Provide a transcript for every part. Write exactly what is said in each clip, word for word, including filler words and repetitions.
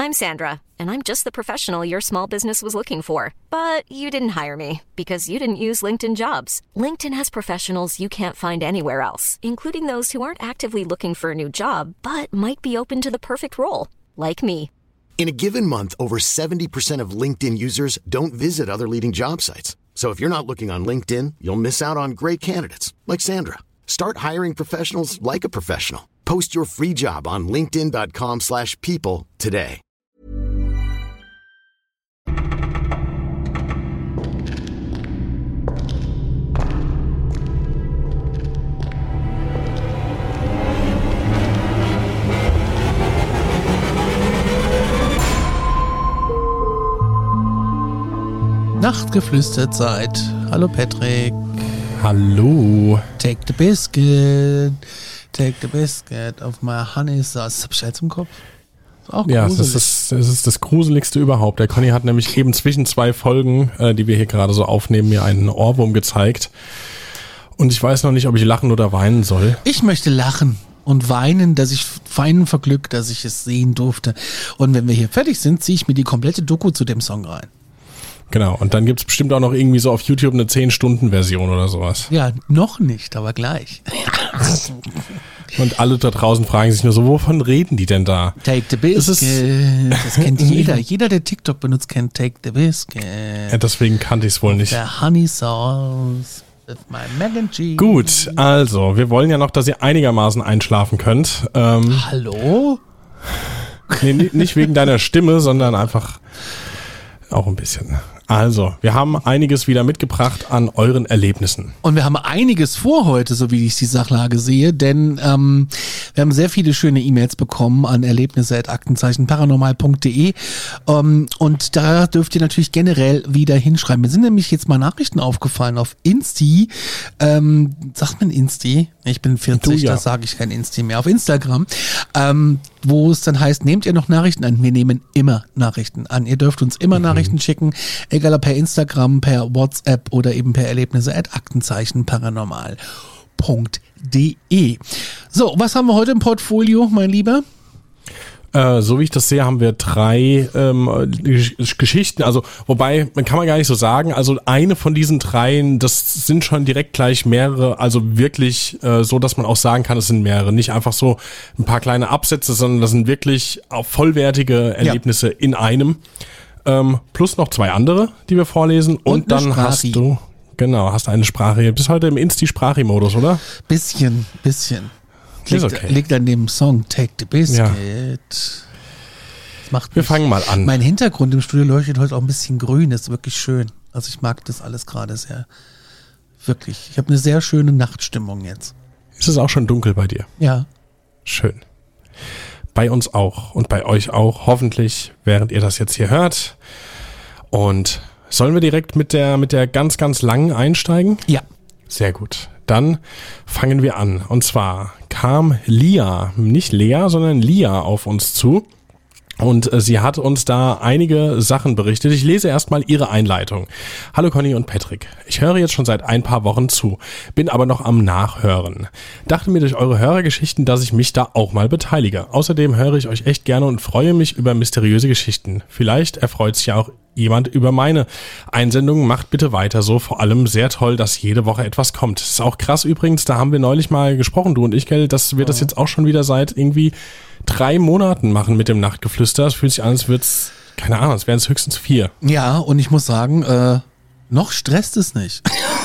I'm Sandra, and I'm just the professional your small business was looking for. But you didn't hire me because you didn't use LinkedIn Jobs. LinkedIn has professionals you can't find anywhere else, including those who aren't actively looking for a new job, but might be open to the perfect role, like me. In a given month, over seventy percent of LinkedIn users don't visit other leading job sites. So if you're not looking on LinkedIn, you'll miss out on great candidates like Sandra. Start hiring professionals like a professional. Post your free job on linkedin.com slash people today. Nachtgeflüsterzeit. Hallo Patrick. Hallo. Take the biscuit. Take the biscuit of my honey sauce. Das hab ich jetzt im Kopf. Ist auch ja, gruselig. das ist, das ist das Gruseligste überhaupt. Der Conny hat nämlich eben zwischen zwei Folgen, äh, die wir hier gerade so aufnehmen, mir einen Ohrwurm gezeigt. Und ich weiß noch nicht, ob ich lachen oder weinen soll. Ich möchte lachen und weinen, dass ich weinen vor Glück, dass ich es sehen durfte. Und wenn wir hier fertig sind, ziehe ich mir die komplette Doku zu dem Song rein. Genau, und dann gibt's bestimmt auch noch irgendwie so auf YouTube eine zehn-Stunden-Version oder sowas. Ja, noch nicht, aber gleich. Und alle da draußen fragen sich nur so, wovon reden die denn da? Take the biscuit. Das, das kennt jeder. Jeder, der TikTok benutzt, kennt Take the biscuit. Ja, deswegen kannte ich es wohl nicht. Der Honey Sauce with my mac and cheese. Gut, also, wir wollen ja noch, dass ihr einigermaßen einschlafen könnt. Ähm, Hallo? nee, nicht wegen deiner Stimme, sondern einfach auch ein bisschen. Also, wir haben einiges wieder mitgebracht an euren Erlebnissen. Und wir haben einiges vor heute, so wie ich die Sachlage sehe, denn ähm, wir haben sehr viele schöne E-Mails bekommen an erlebnisse at aktenzeichen paranormal punkt de ähm, und da dürft ihr natürlich generell wieder hinschreiben. Mir sind nämlich jetzt mal Nachrichten aufgefallen auf Insti, ähm, sagt man Insti? Ich bin vierzig, Du, ja. Da sage ich kein Insti mehr, auf Instagram, ähm, wo es dann heißt, nehmt ihr noch Nachrichten an? Wir nehmen immer Nachrichten an. Ihr dürft uns immer mhm. Nachrichten schicken, egal ob per Instagram, per WhatsApp oder eben per erlebnisse at aktenzeichen paranormal punkt de. So, was haben wir heute im Portfolio, mein Lieber? Äh, so wie ich das sehe, haben wir drei ähm, Gesch- Geschichten, also wobei, man kann man gar nicht so sagen, also eine von diesen dreien, das sind schon direkt gleich mehrere, also wirklich äh, so, dass man auch sagen kann, es sind mehrere, nicht einfach so ein paar kleine Absätze, sondern das sind wirklich auch vollwertige Erlebnisse ja. in einem. Ähm, plus noch zwei andere, die wir vorlesen und, und dann Sprache. hast du, genau, hast eine Sprache. Du bist heute im Insti-Sprachi-Modus, oder? Bisschen, bisschen. Liegt, okay. liegt an dem Song Take the Biscuit. Ja. Das macht wir mich, fangen mal an. Mein Hintergrund im Studio leuchtet heute auch ein bisschen grün, das ist wirklich schön. Also ich mag das alles gerade sehr. Wirklich. Ich habe eine sehr schöne Nachtstimmung jetzt. Ist es auch schon dunkel bei dir? Ja. Schön. Bei uns auch und bei euch auch, hoffentlich, während ihr das jetzt hier hört. Und sollen wir direkt mit der mit der ganz, ganz langen einsteigen? Ja. Sehr gut. Dann fangen wir an. Und zwar kam Lia, nicht Lea, sondern Lia auf uns zu. Und sie hat uns da einige Sachen berichtet. Ich lese erstmal ihre Einleitung. Hallo Conny und Patrick. Ich höre jetzt schon seit ein paar Wochen zu, bin aber noch am Nachhören. Dachte mir durch eure Hörergeschichten, dass ich mich da auch mal beteilige. Außerdem höre ich euch echt gerne und freue mich über mysteriöse Geschichten. Vielleicht erfreut sich ja auch jemand über meine Einsendungen. Macht bitte weiter so. Vor allem sehr toll, dass jede Woche etwas kommt. Das ist auch krass übrigens, da haben wir neulich mal gesprochen, du und ich, gell, dass wir das jetzt auch schon wieder seit irgendwie drei Monaten machen mit dem Nachtgeflüster. Es fühlt sich an, als würde es, keine Ahnung, es wären es höchstens vier. Ja, und ich muss sagen, äh, noch stresst es nicht.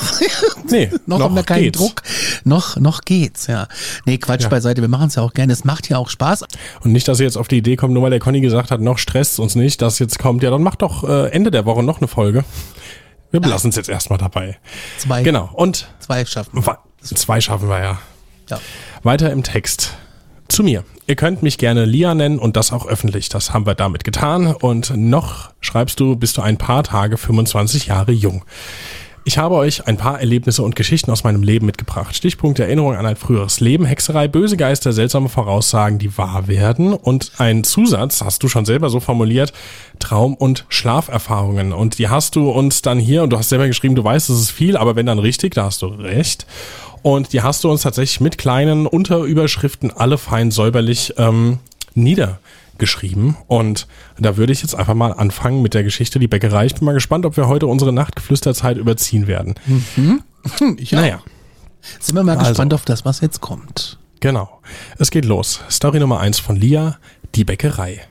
Nee, noch, noch haben wir keinen geht's. Druck. Noch, noch geht's, ja. Nee, Quatsch Ja. beiseite, wir machen es ja auch gerne. Es macht ja auch Spaß. Und nicht, dass ihr jetzt auf die Idee kommt, nur weil der Conny gesagt hat, noch stresst uns nicht, dass jetzt kommt, ja, dann macht doch äh, Ende der Woche noch eine Folge. Wir belassen es jetzt erstmal dabei. Zwei, Genau, und zwei schaffen. wa- zwei schaffen wir ja. Ja. Weiter im Text. Zu mir. Ihr könnt mich gerne Lia nennen und das auch öffentlich. Das haben wir damit getan. Und noch schreibst du, bist du ein paar Tage fünfundzwanzig Jahre jung. Ich habe euch ein paar Erlebnisse und Geschichten aus meinem Leben mitgebracht. Stichpunkte Erinnerung an ein früheres Leben, Hexerei, böse Geister, seltsame Voraussagen, die wahr werden. Und ein Zusatz, hast du schon selber so formuliert, Traum- und Schlaferfahrungen. Und die hast du uns dann hier, und du hast selber geschrieben, du weißt, es ist viel, aber wenn dann richtig, da hast du recht. Und die hast du uns tatsächlich mit kleinen Unterüberschriften alle fein säuberlich ähm, nieder geschrieben und da würde ich jetzt einfach mal anfangen mit der Geschichte Die Bäckerei. Ich bin mal gespannt, ob wir heute unsere Nachtgeflüsterzeit überziehen werden. Mhm. Ich auch. Naja. Sind wir mal Also. gespannt auf das, was jetzt kommt. Genau. Es geht los. Story Nummer eins von Lia, Die Bäckerei.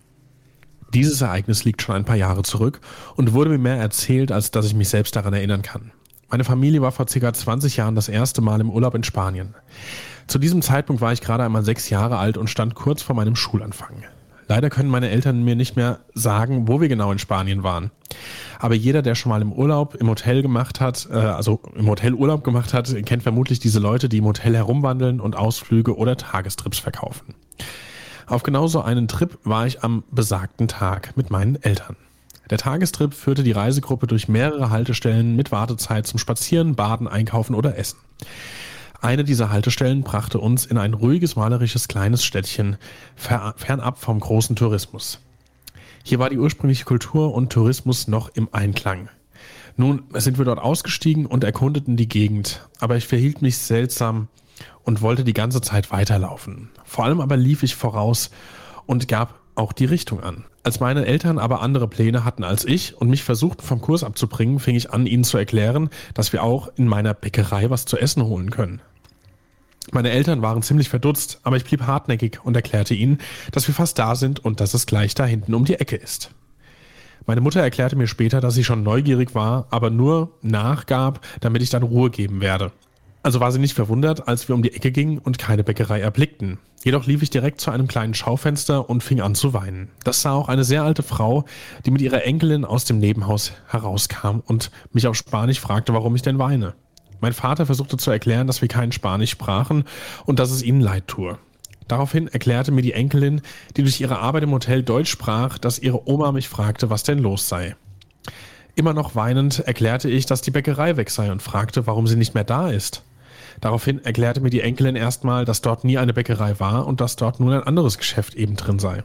Dieses Ereignis liegt schon ein paar Jahre zurück und wurde mir mehr erzählt, als dass ich mich selbst daran erinnern kann. Meine Familie war vor ca. zwanzig Jahren das erste Mal im Urlaub in Spanien. Zu diesem Zeitpunkt war ich gerade einmal sechs Jahre alt und stand kurz vor meinem Schulanfang. Leider können meine Eltern mir nicht mehr sagen, wo wir genau in Spanien waren. Aber jeder, der schon mal im Urlaub im Hotel gemacht hat, äh, also im Hotel Urlaub gemacht hat, kennt vermutlich diese Leute, die im Hotel herumwandeln und Ausflüge oder Tagestrips verkaufen. Auf genau so einen Trip war ich am besagten Tag mit meinen Eltern. Der Tagestrip führte die Reisegruppe durch mehrere Haltestellen mit Wartezeit zum Spazieren, Baden, Einkaufen oder Essen. Eine dieser Haltestellen brachte uns in ein ruhiges, malerisches kleines Städtchen, fernab vom großen Tourismus. Hier war die ursprüngliche Kultur und Tourismus noch im Einklang. Nun sind wir dort ausgestiegen und erkundeten die Gegend, aber ich verhielt mich seltsam und wollte die ganze Zeit weiterlaufen. Vor allem aber lief ich voraus und gab auch die Richtung an. Als meine Eltern aber andere Pläne hatten als ich und mich versuchten vom Kurs abzubringen, fing ich an, ihnen zu erklären, dass wir auch in meiner Bäckerei was zu essen holen können. Meine Eltern waren ziemlich verdutzt, aber ich blieb hartnäckig und erklärte ihnen, dass wir fast da sind und dass es gleich da hinten um die Ecke ist. Meine Mutter erklärte mir später, dass sie schon neugierig war, aber nur nachgab, damit ich dann Ruhe geben werde. Also war sie nicht verwundert, als wir um die Ecke gingen und keine Bäckerei erblickten. Jedoch lief ich direkt zu einem kleinen Schaufenster und fing an zu weinen. Das sah auch eine sehr alte Frau, die mit ihrer Enkelin aus dem Nebenhaus herauskam und mich auf Spanisch fragte, warum ich denn weine. Mein Vater versuchte zu erklären, dass wir kein Spanisch sprachen und dass es ihnen leid tue. Daraufhin erklärte mir die Enkelin, die durch ihre Arbeit im Hotel Deutsch sprach, dass ihre Oma mich fragte, was denn los sei. Immer noch weinend erklärte ich, dass die Bäckerei weg sei und fragte, warum sie nicht mehr da ist. Daraufhin erklärte mir die Enkelin erstmal, dass dort nie eine Bäckerei war und dass dort nun ein anderes Geschäft eben drin sei.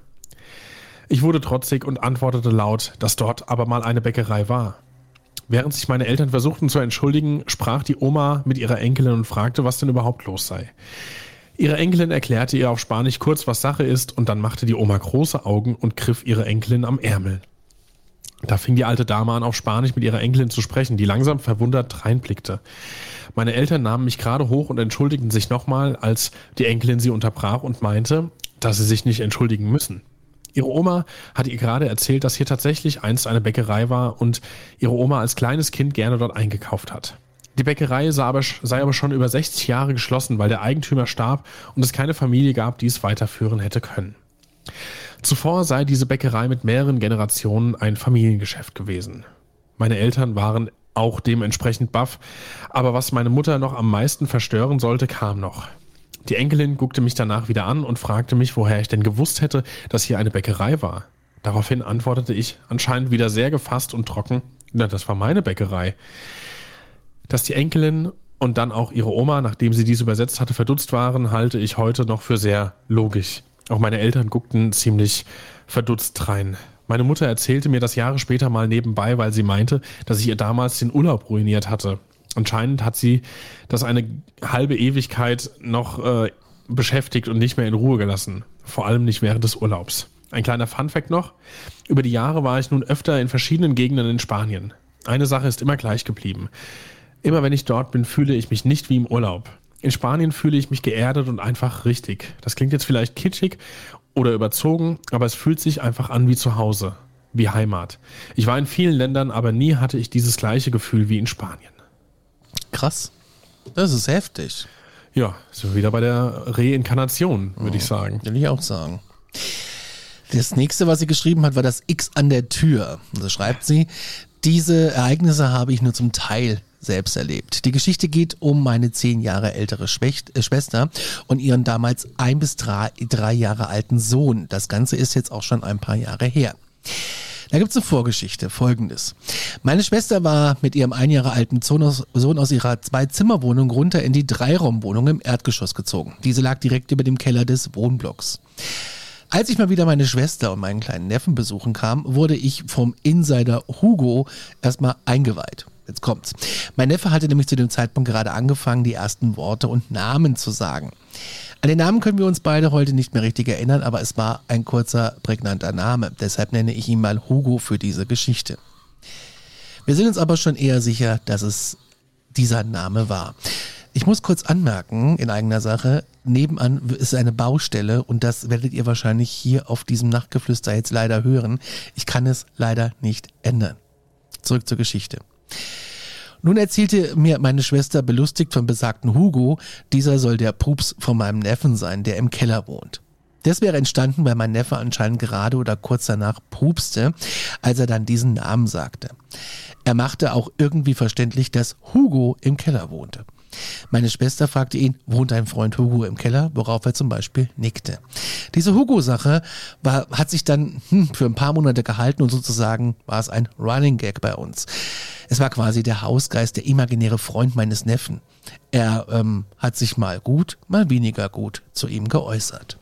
Ich wurde trotzig und antwortete laut, dass dort aber mal eine Bäckerei war. Während sich meine Eltern versuchten zu entschuldigen, sprach die Oma mit ihrer Enkelin und fragte, was denn überhaupt los sei. Ihre Enkelin erklärte ihr auf Spanisch kurz, was Sache ist, und dann machte die Oma große Augen und griff ihre Enkelin am Ärmel. Da fing die alte Dame an, auf Spanisch mit ihrer Enkelin zu sprechen, die langsam verwundert reinblickte. Meine Eltern nahmen mich gerade hoch und entschuldigten sich nochmal, als die Enkelin sie unterbrach und meinte, dass sie sich nicht entschuldigen müssen. Ihre Oma hatte ihr gerade erzählt, dass hier tatsächlich einst eine Bäckerei war und ihre Oma als kleines Kind gerne dort eingekauft hat. Die Bäckerei sei aber, sei aber schon über sechzig Jahre geschlossen, weil der Eigentümer starb und es keine Familie gab, die es weiterführen hätte können. Zuvor sei diese Bäckerei mit mehreren Generationen ein Familiengeschäft gewesen. Meine Eltern waren auch dementsprechend baff, aber was meine Mutter noch am meisten verstören sollte, kam noch. Die Enkelin guckte mich danach wieder an und fragte mich, woher ich denn gewusst hätte, dass hier eine Bäckerei war. Daraufhin antwortete ich, anscheinend wieder sehr gefasst und trocken, na, das war meine Bäckerei. Dass die Enkelin und dann auch ihre Oma, nachdem sie dies übersetzt hatte, verdutzt waren, halte ich heute noch für sehr logisch. Auch meine Eltern guckten ziemlich verdutzt rein. Meine Mutter erzählte mir das Jahre später mal nebenbei, weil sie meinte, dass ich ihr damals den Urlaub ruiniert hatte. Anscheinend hat sie das eine halbe Ewigkeit noch äh, beschäftigt und nicht mehr in Ruhe gelassen. Vor allem nicht während des Urlaubs. Ein kleiner Funfact noch. Über die Jahre war ich nun öfter in verschiedenen Gegenden in Spanien. Eine Sache ist immer gleich geblieben. Immer wenn ich dort bin, fühle ich mich nicht wie im Urlaub. In Spanien fühle ich mich geerdet und einfach richtig. Das klingt jetzt vielleicht kitschig oder überzogen, aber es fühlt sich einfach an wie zu Hause, wie Heimat. Ich war in vielen Ländern, aber nie hatte ich dieses gleiche Gefühl wie in Spanien. Krass. Das ist heftig. Ja, sind wir wieder bei der Reinkarnation, würde oh, ich sagen. Will ich auch sagen. Das nächste, was sie geschrieben hat, war das X an der Tür. Also schreibt sie, diese Ereignisse habe ich nur zum Teil selbst erlebt. Die Geschichte geht um meine zehn Jahre ältere Schwächt, äh, Schwester und ihren damals ein bis drei, drei Jahre alten Sohn. Das Ganze ist jetzt auch schon ein paar Jahre her. Da gibt's eine Vorgeschichte, folgendes. Meine Schwester war mit ihrem ein Jahre alten Sohn aus, Sohn aus ihrer Zwei-Zimmer-Wohnung runter in die Dreiraumwohnung im Erdgeschoss gezogen. Diese lag direkt über dem Keller des Wohnblocks. Als ich mal wieder meine Schwester und meinen kleinen Neffen besuchen kam, wurde ich vom Insider Hugo erstmal eingeweiht. Jetzt kommt's. Mein Neffe hatte nämlich zu dem Zeitpunkt gerade angefangen, die ersten Worte und Namen zu sagen. An den Namen können wir uns beide heute nicht mehr richtig erinnern, aber es war ein kurzer, prägnanter Name. Deshalb nenne ich ihn mal Hugo für diese Geschichte. Wir sind uns aber schon eher sicher, dass es dieser Name war. Ich muss kurz anmerken, in eigener Sache, nebenan ist eine Baustelle und das werdet ihr wahrscheinlich hier auf diesem Nachtgeflüster jetzt leider hören. Ich kann es leider nicht ändern. Zurück zur Geschichte. Nun erzählte mir meine Schwester belustigt vom besagten Hugo, dieser soll der Pups von meinem Neffen sein, der im Keller wohnt. Das wäre entstanden, weil mein Neffe anscheinend gerade oder kurz danach pupste, als er dann diesen Namen sagte. Er machte auch irgendwie verständlich, dass Hugo im Keller wohnte. Meine Schwester fragte ihn, wohnt dein Freund Hugo im Keller? Worauf er zum Beispiel nickte. Diese Hugo-Sache war, hat sich dann hm, für ein paar Monate gehalten und sozusagen war es ein Running Gag bei uns. Es war quasi der Hausgeist, der imaginäre Freund meines Neffen. Er ähm, hat sich mal gut, mal weniger gut zu ihm geäußert.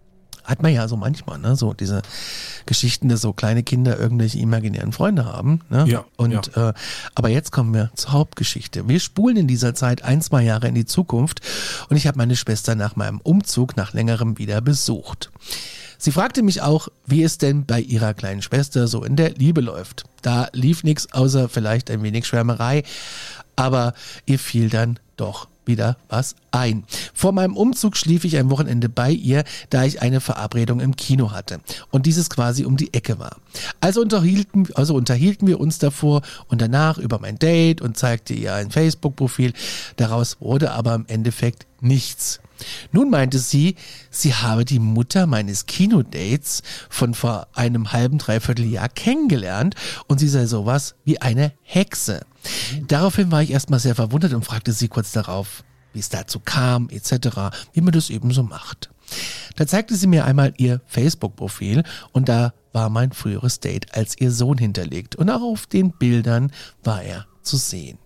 Hat man ja so manchmal, ne, so diese Geschichten, dass so kleine Kinder irgendwelche imaginären Freunde haben, ne? Ja. Und ja. Äh, aber jetzt kommen wir zur Hauptgeschichte. Wir spulen in dieser Zeit ein, zwei Jahre in die Zukunft und ich habe meine Schwester nach meinem Umzug nach längerem wieder besucht. Sie fragte mich auch, wie es denn bei ihrer kleinen Schwester so in der Liebe läuft. Da lief nichts außer vielleicht ein wenig Schwärmerei, aber ihr fiel dann doch wieder was ein. Vor meinem Umzug schlief ich ein Wochenende bei ihr, da ich eine Verabredung im Kino hatte und dieses quasi um die Ecke war. Also unterhielten, also unterhielten wir uns davor und danach über mein Date und zeigte ihr ein Facebook-Profil. Daraus wurde aber im Endeffekt nichts. Nun meinte sie, sie habe die Mutter meines Kinodates von vor einem halben, dreiviertel Jahr kennengelernt und sie sei sowas wie eine Hexe. Daraufhin war ich erstmal sehr verwundert und fragte sie kurz darauf, wie es dazu kam, et cetera, wie man das eben so macht. Da zeigte sie mir einmal ihr Facebook-Profil und da war mein früheres Date als ihr Sohn hinterlegt und auch auf den Bildern war er zu sehen.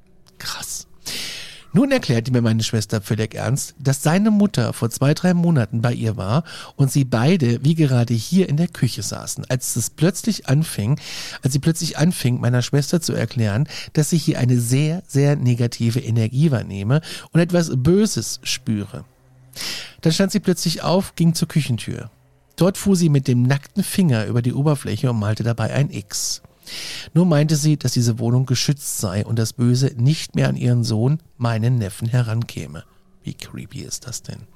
Krass. Nun erklärte mir meine Schwester völlig ernst, dass seine Mutter vor zwei, drei Monaten bei ihr war und sie beide wie gerade hier in der Küche saßen, als es plötzlich anfing, als sie plötzlich anfing, meiner Schwester zu erklären, dass sie hier eine sehr, sehr negative Energie wahrnehme und etwas Böses spüre. Dann stand sie plötzlich auf, ging zur Küchentür. Dort fuhr sie mit dem nackten Finger über die Oberfläche und malte dabei ein X. Nur meinte sie, dass diese Wohnung geschützt sei und das Böse nicht mehr an ihren Sohn, meinen Neffen, herankäme. Wie creepy ist das denn?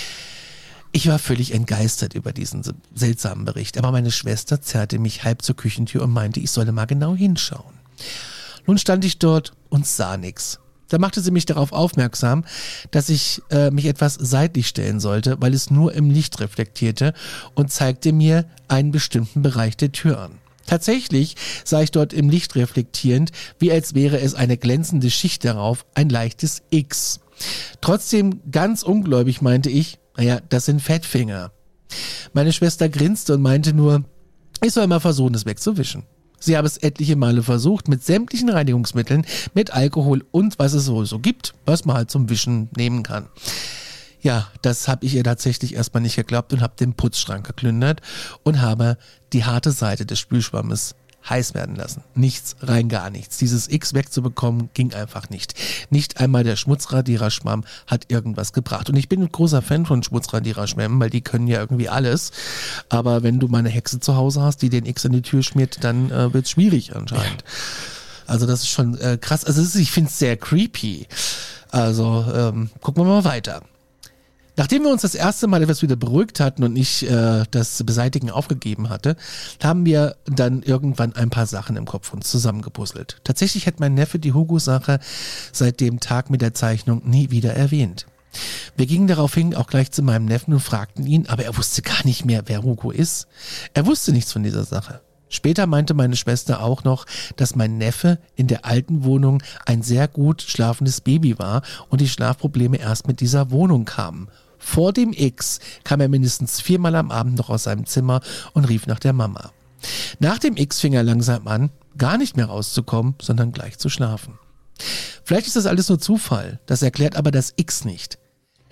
Ich war völlig entgeistert über diesen seltsamen Bericht, aber meine Schwester zerrte mich halb zur Küchentür und meinte, ich solle mal genau hinschauen. Nun stand ich dort und sah nichts. Da machte sie mich darauf aufmerksam, dass ich äh, mich etwas seitlich stellen sollte, weil es nur im Licht reflektierte und zeigte mir einen bestimmten Bereich der Tür an. Tatsächlich sah ich dort im Licht reflektierend, wie als wäre es eine glänzende Schicht darauf, ein leichtes X. Trotzdem ganz ungläubig meinte ich, naja, das sind Fettfinger. Meine Schwester grinste und meinte nur, ich soll mal versuchen, es wegzuwischen. Sie habe es etliche Male versucht, mit sämtlichen Reinigungsmitteln, mit Alkohol und was es so gibt, was man halt zum Wischen nehmen kann. Ja, das habe ich ihr tatsächlich erstmal nicht geglaubt und habe den Putzschrank geplündert und habe die harte Seite des Spülschwammes heiß werden lassen. Nichts, rein gar nichts. Dieses X wegzubekommen ging einfach nicht. Nicht einmal der Schmutzradiererschwamm hat irgendwas gebracht. Und ich bin ein großer Fan von Schmutzradiererschwämmen, weil die können ja irgendwie alles. Aber wenn du mal eine Hexe zu Hause hast, die den X an die Tür schmiert, dann äh, wird es schwierig anscheinend. Also das ist schon äh, krass. Also ist, ich finde es sehr creepy. Also ähm, gucken wir mal weiter. Nachdem wir uns das erste Mal etwas wieder beruhigt hatten und ich äh, das Beseitigen aufgegeben hatte, haben wir dann irgendwann ein paar Sachen im Kopf uns zusammengepuzzelt. Tatsächlich hat mein Neffe die Hugo-Sache seit dem Tag mit der Zeichnung nie wieder erwähnt. Wir gingen daraufhin auch gleich zu meinem Neffen und fragten ihn, aber er wusste gar nicht mehr, wer Hugo ist. Er wusste nichts von dieser Sache. Später meinte meine Schwester auch noch, dass mein Neffe in der alten Wohnung ein sehr gut schlafendes Baby war und die Schlafprobleme erst mit dieser Wohnung kamen. Vor dem X kam er mindestens viermal am Abend noch aus seinem Zimmer und rief nach der Mama. Nach dem X fing er langsam an, gar nicht mehr rauszukommen, sondern gleich zu schlafen. Vielleicht ist das alles nur Zufall, das erklärt aber das X nicht.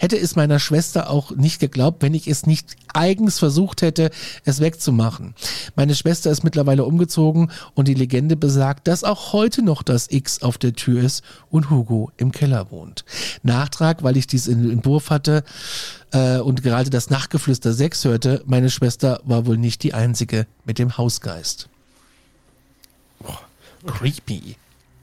hätte es meiner Schwester auch nicht geglaubt, wenn ich es nicht eigens versucht hätte, es wegzumachen. Meine Schwester ist mittlerweile umgezogen und die Legende besagt, dass auch heute noch das X auf der Tür ist und Hugo im Keller wohnt. Nachtrag, weil ich dies in Entwurf hatte äh, und gerade das Nachtgeflüster sechs hörte, meine Schwester war wohl nicht die einzige mit dem Hausgeist. Boah. Creepy.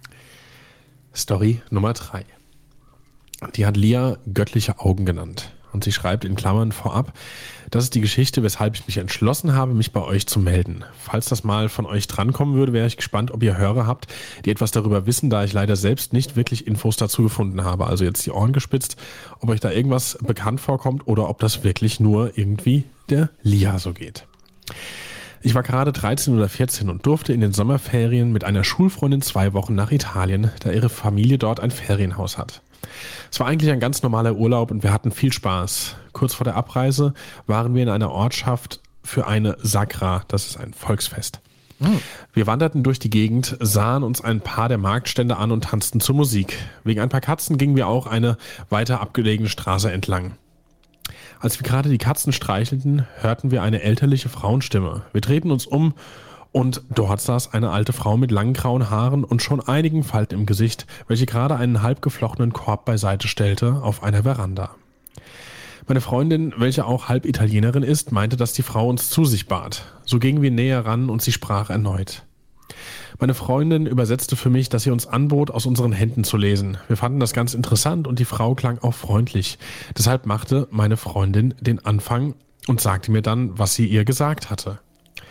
Story Nummer drei. Die hat Lia göttliche Augen genannt. Und sie schreibt in Klammern vorab, das ist die Geschichte, weshalb ich mich entschlossen habe, mich bei euch zu melden. Falls das mal von euch drankommen würde, wäre ich gespannt, ob ihr Hörer habt, die etwas darüber wissen, da ich leider selbst nicht wirklich Infos dazu gefunden habe. Also jetzt die Ohren gespitzt, ob euch da irgendwas bekannt vorkommt oder ob das wirklich nur irgendwie der Lia so geht. Ich war gerade dreizehn oder vierzehn und durfte in den Sommerferien mit einer Schulfreundin zwei Wochen nach Italien, da ihre Familie dort ein Ferienhaus hat. Es war eigentlich ein ganz normaler Urlaub und wir hatten viel Spaß. Kurz vor der Abreise waren wir in einer Ortschaft für eine Sakra, das ist ein Volksfest. Mhm. Wir wanderten durch die Gegend, sahen uns ein paar der Marktstände an und tanzten zur Musik. Wegen ein paar Katzen gingen wir auch eine weiter abgelegene Straße entlang. Als wir gerade die Katzen streichelten, hörten wir eine elterliche Frauenstimme. Wir drehten uns um und dort saß eine alte Frau mit langen grauen Haaren und schon einigen Falten im Gesicht, welche gerade einen halb geflochtenen Korb beiseite stellte auf einer Veranda. Meine Freundin, welche auch halb Italienerin ist, meinte, dass die Frau uns zu sich bat. So gingen wir näher ran und sie sprach erneut. Meine Freundin übersetzte für mich, dass sie uns anbot, aus unseren Händen zu lesen. Wir fanden das ganz interessant und die Frau klang auch freundlich. Deshalb machte meine Freundin den Anfang und sagte mir dann, was sie ihr gesagt hatte.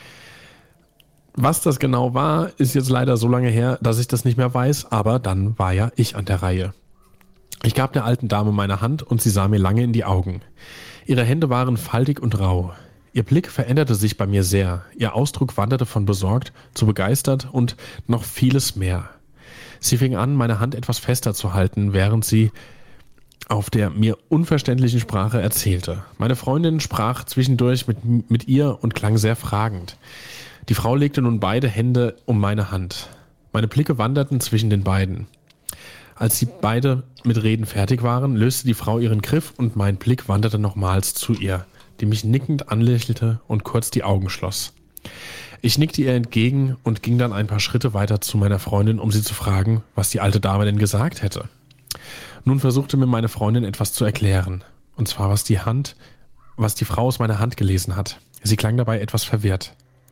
Was das genau war, ist jetzt leider so lange her, dass ich das nicht mehr weiß, aber dann war ja ich an der Reihe. Ich gab der alten Dame meine Hand und sie sah mir lange in die Augen. Ihre Hände waren faltig und rau. Ihr Blick veränderte sich bei mir sehr. Ihr Ausdruck wanderte von besorgt zu begeistert und noch vieles mehr. Sie fing an, meine Hand etwas fester zu halten, während sie auf der mir unverständlichen Sprache erzählte. Meine Freundin sprach zwischendurch mit, mit ihr und klang sehr fragend. Die Frau legte nun beide Hände um meine Hand. Meine Blicke wanderten zwischen den beiden. Als sie beide mit Reden fertig waren, löste die Frau ihren Griff und mein Blick wanderte nochmals zu ihr, die mich nickend anlächelte und kurz die Augen schloss. Ich nickte ihr entgegen und ging dann ein paar Schritte weiter zu meiner Freundin, um sie zu fragen, was die alte Dame denn gesagt hätte. Nun versuchte mir meine Freundin etwas zu erklären, und zwar was die Hand, was die Frau aus meiner Hand gelesen hat. Sie klang dabei etwas verwirrt.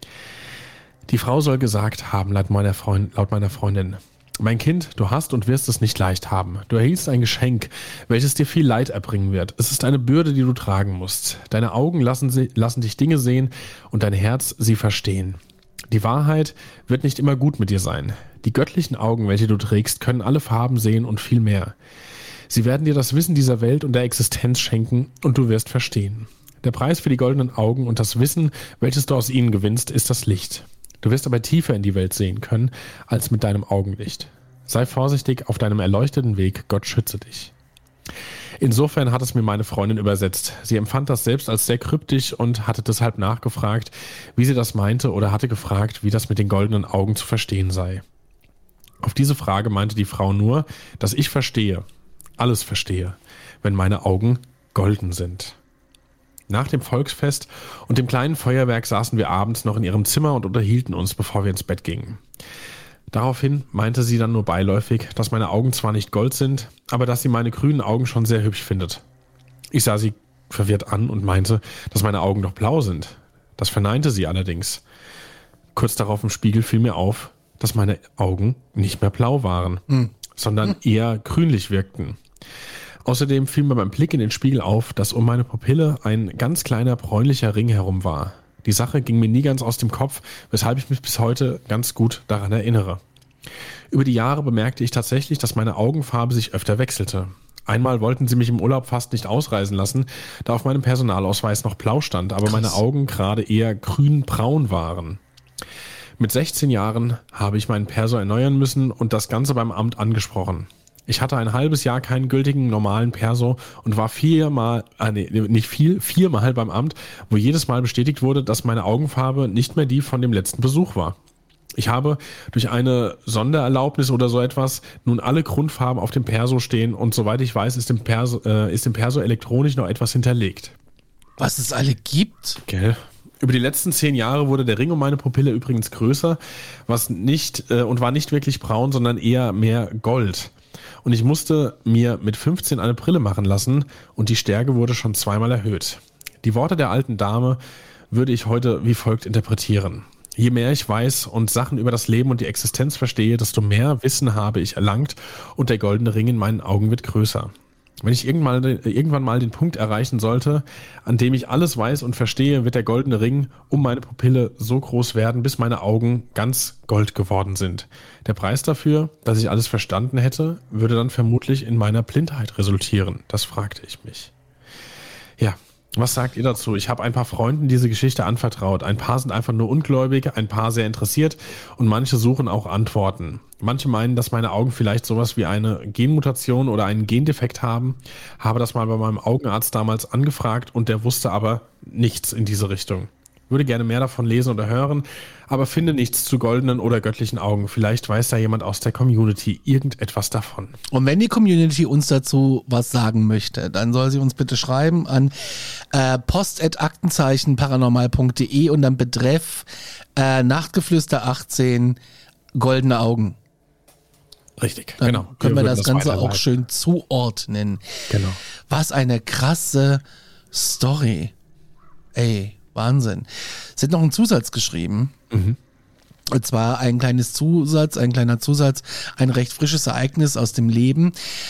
Die Frau soll gesagt haben, laut meiner, Freund, laut meiner Freundin, mein Kind, du hast und wirst es nicht leicht haben. Du erhieltst ein Geschenk, welches dir viel Leid erbringen wird. Es ist eine Bürde, die du tragen musst. Deine Augen lassen, sie, lassen dich Dinge sehen und dein Herz sie verstehen. Die Wahrheit wird nicht immer gut mit dir sein. Die göttlichen Augen, welche du trägst, können alle Farben sehen und viel mehr. Sie werden dir das Wissen dieser Welt und der Existenz schenken und du wirst verstehen. Der Preis für die goldenen Augen und das Wissen, welches du aus ihnen gewinnst, ist das Licht. Du wirst aber tiefer in die Welt sehen können, als mit deinem Augenlicht. Sei vorsichtig auf deinem erleuchteten Weg, Gott schütze dich. Insofern hat es mir meine Freundin übersetzt. Sie empfand das selbst als sehr kryptisch und hatte deshalb nachgefragt, wie sie das meinte oder hatte gefragt, wie das mit den goldenen Augen zu verstehen sei. Auf diese Frage meinte die Frau nur, dass ich verstehe, alles verstehe, wenn meine Augen golden sind. Nach dem Volksfest und dem kleinen Feuerwerk saßen wir abends noch in ihrem Zimmer und unterhielten uns, bevor wir ins Bett gingen. Daraufhin meinte sie dann nur beiläufig, dass meine Augen zwar nicht Gold sind, aber dass sie meine grünen Augen schon sehr hübsch findet. Ich sah sie verwirrt an und meinte, dass meine Augen doch blau sind. Das verneinte sie allerdings. Kurz darauf im Spiegel fiel mir auf, dass meine Augen nicht mehr blau waren, hm. sondern hm. eher grünlich wirkten. Außerdem fiel mir beim Blick in den Spiegel auf, dass um meine Pupille ein ganz kleiner bräunlicher Ring herum war. Die Sache ging mir nie ganz aus dem Kopf, weshalb ich mich bis heute ganz gut daran erinnere. Über die Jahre bemerkte ich tatsächlich, dass meine Augenfarbe sich öfter wechselte. Einmal wollten sie mich im Urlaub fast nicht ausreisen lassen, da auf meinem Personalausweis noch blau stand, aber Krass. meine Augen gerade eher grün-braun waren. Mit sechzehn Jahren habe ich meinen Perso erneuern müssen und das Ganze beim Amt angesprochen. Ich hatte ein halbes Jahr keinen gültigen normalen Perso und war viermal, äh, nee, nicht viel, viermal beim Amt, wo jedes Mal bestätigt wurde, dass meine Augenfarbe nicht mehr die von dem letzten Besuch war. Ich habe durch eine Sondererlaubnis oder so etwas nun alle Grundfarben auf dem Perso stehen und soweit ich weiß, ist im Perso, äh, ist im Perso elektronisch noch etwas hinterlegt. Was es alle gibt? Gell? Über die letzten zehn Jahre wurde der Ring um meine Pupille übrigens größer, was nicht äh, und war nicht wirklich braun, sondern eher mehr Gold. Und ich musste mir mit fünfzehn eine Brille machen lassen und die Stärke wurde schon zweimal erhöht. Die Worte der alten Dame würde ich heute wie folgt interpretieren. Je mehr ich weiß und Sachen über das Leben und die Existenz verstehe, desto mehr Wissen habe ich erlangt und der goldene Ring in meinen Augen wird größer. Wenn ich irgendwann, irgendwann mal den Punkt erreichen sollte, an dem ich alles weiß und verstehe, wird der goldene Ring um meine Pupille so groß werden, bis meine Augen ganz gold geworden sind. Der Preis dafür, dass ich alles verstanden hätte, würde dann vermutlich in meiner Blindheit resultieren. Das fragte ich mich. Ja, was sagt ihr dazu? Ich habe ein paar Freunden diese Geschichte anvertraut. Ein paar sind einfach nur ungläubig, ein paar sehr interessiert und manche suchen auch Antworten. Manche meinen, dass meine Augen vielleicht sowas wie eine Genmutation oder einen Gendefekt haben. Habe das mal bei meinem Augenarzt damals angefragt und der wusste aber nichts in diese Richtung. Würde gerne mehr davon lesen oder hören, aber finde nichts zu goldenen oder göttlichen Augen. Vielleicht weiß da jemand aus der Community irgendetwas davon. Und wenn die Community uns dazu was sagen möchte, dann soll sie uns bitte schreiben an äh, post at aktenzeichen paranormal punkt de und dann betreff äh, Nachtgeflüster achtzehn goldene Augen. Richtig, dann genau. Können wir, wir das, das Ganze auch schön zuordnen. Genau. Was eine krasse Story. Ey. Wahnsinn. Sie hat noch einen Zusatz geschrieben. Mhm. Und zwar ein kleines Zusatz, ein kleiner Zusatz, ein recht frisches Ereignis aus dem Leben.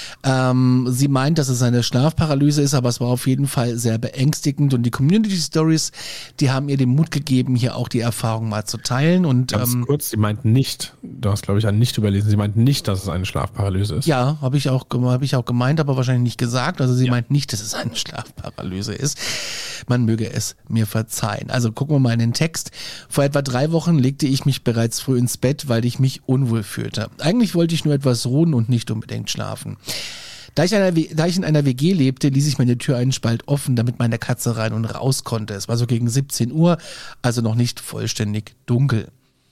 Ähm, sie meint, dass es eine Schlafparalyse ist, aber es war auf jeden Fall sehr beängstigend und die Community Stories, die haben ihr den Mut gegeben, hier auch die Erfahrung mal zu teilen. Und ganz ähm, kurz, sie meint nicht, du hast glaube ich ein nicht überlesen, sie meint nicht, dass es eine Schlafparalyse ist. Ja, habe ich auch habe ich auch gemeint, aber wahrscheinlich nicht gesagt. Also sie ja. meint nicht, dass es eine Schlafparalyse ist. Man möge es mir verzeihen. Also gucken wir mal in den Text. Vor etwa drei Wochen legte ich mich bereits früh ins Bett, weil ich mich unwohl fühlte. Eigentlich wollte ich nur etwas ruhen und nicht unbedingt schlafen. Da ich, einer, da ich in einer W G lebte, ließ ich meine Tür einen Spalt offen, damit meine Katze rein und raus konnte. Es war so gegen siebzehn Uhr, also noch nicht vollständig dunkel.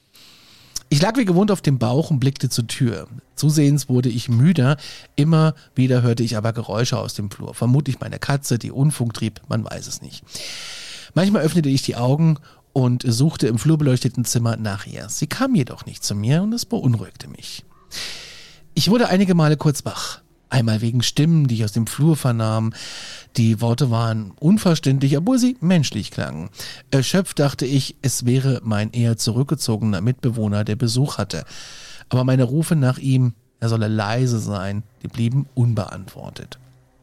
Ich lag wie gewohnt auf dem Bauch und blickte zur Tür. Zusehends wurde ich müder, immer wieder hörte ich aber Geräusche aus dem Flur. Vermutlich meine Katze, die Unfug trieb, man weiß es nicht. Manchmal öffnete ich die Augen und suchte im flurbeleuchteten Zimmer nach ihr. Sie kam jedoch nicht zu mir und es beunruhigte mich. Ich wurde einige Male kurz wach. Einmal wegen Stimmen, die ich aus dem Flur vernahm. Die Worte waren unverständlich, obwohl sie menschlich klangen. Erschöpft dachte ich, es wäre mein eher zurückgezogener Mitbewohner, der Besuch hatte. Aber meine Rufe nach ihm, er solle leise sein, die blieben unbeantwortet.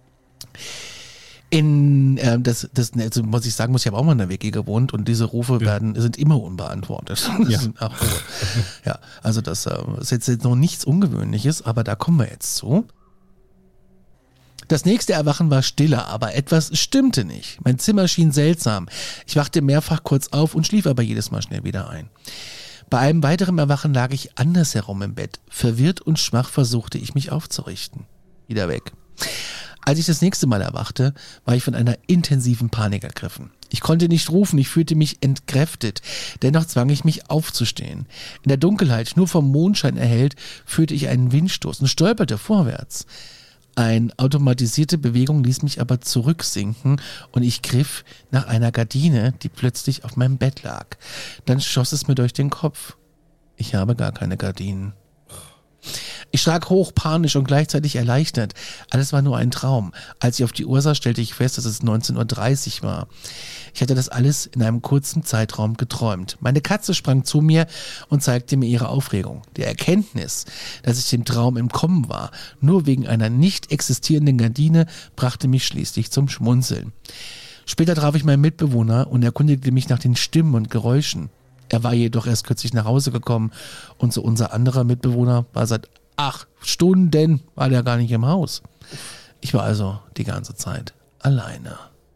In, äh, das, das, also muss ich sagen, muss ich habe auch mal in der W G gewohnt und diese Rufe ja. werden, sind immer unbeantwortet. Ja, Ach, ja also das äh, ist jetzt, jetzt noch nichts Ungewöhnliches, aber da kommen wir jetzt zu. Das nächste Erwachen war stiller, aber etwas stimmte nicht. Mein Zimmer schien seltsam. Ich wachte mehrfach kurz auf und schlief aber jedes Mal schnell wieder ein. Bei einem weiteren Erwachen lag ich andersherum im Bett. Verwirrt und schwach versuchte ich mich aufzurichten. Wieder weg. Als ich das nächste Mal erwachte, war ich von einer intensiven Panik ergriffen. Ich konnte nicht rufen, ich fühlte mich entkräftet. Dennoch zwang ich mich aufzustehen. In der Dunkelheit, nur vom Mondschein erhellt, fühlte ich einen Windstoß und stolperte vorwärts. Eine automatisierte Bewegung ließ mich aber zurücksinken und ich griff nach einer Gardine, die plötzlich auf meinem Bett lag. Dann schoss es mir durch den Kopf. Ich habe gar keine Gardinen. Ich schrak hoch, panisch und gleichzeitig erleichtert. Alles war nur ein Traum. Als ich auf die Uhr sah, stellte ich fest, dass es neunzehn Uhr dreißig war. Ich hatte das alles in einem kurzen Zeitraum geträumt. Meine Katze sprang zu mir und zeigte mir ihre Aufregung. Die Erkenntnis, dass ich dem Traum entkommen war, nur wegen einer nicht existierenden Gardine, brachte mich schließlich zum Schmunzeln. Später traf ich meinen Mitbewohner und erkundigte mich nach den Stimmen und Geräuschen. Er war jedoch erst kürzlich nach Hause gekommen und so unser anderer Mitbewohner war seit acht Stunden war der gar nicht im Haus. Ich war also die ganze Zeit alleine.